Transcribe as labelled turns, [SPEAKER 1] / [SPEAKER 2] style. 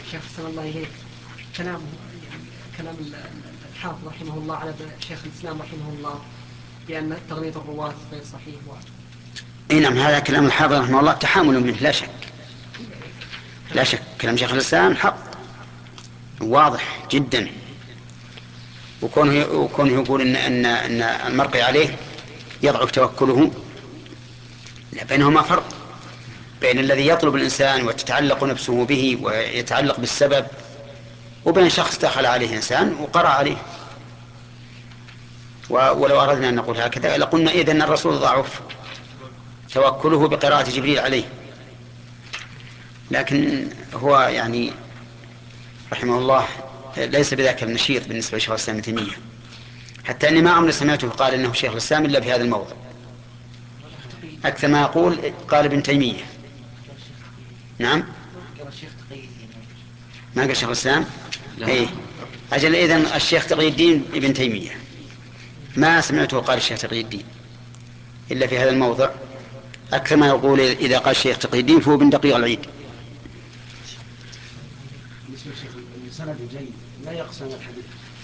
[SPEAKER 1] شيخ صلى الله إليك، كلام كلام الحافظ رحمه الله على شيخ الإسلام رحمه الله بأن تغليظ الرواة غير صحيح
[SPEAKER 2] اي نعم، هذا كلام الحافظ رحمه الله تحامل منه لا شك، لا شك كلام شيخ الإسلام حق واضح جدا. وكونه يقول ان المرقي عليه يضعف توكله، لا، بينهما فرق، بين الذي يطلب الإنسان وتتعلق نفسه به ويتعلق بالسبب، وبين شخص دخل عليه إنسان وقرأ عليه. ولو أردنا أن نقول هكذا لقلنا إذن الرسول ضعف توكله بقراءة جبريل عليه، لكن هو يعني رحمه الله ليس بذاك النشيط بالنسبة لشيخ الإسلام ابن تيمية، حتى أني ما عمري سمعته قال إنه شيخ الإسلام إلا في هذا الموضع، أكثر ما يقول قال ابن تيمية. نعم، ما قال شيخ الإسلام. إيه، أجل إذن الشيخ تقي الدين ابن تيمية، ما سمعته قال الشيخ تقي الدين إلا في هذا الموضع. أكثر ما يقول إذا قال الشيخ تقي الدين فهو بن دقيق العيد.
[SPEAKER 3] بالنسبة للشيخ السند جيد لا يقصد الحديث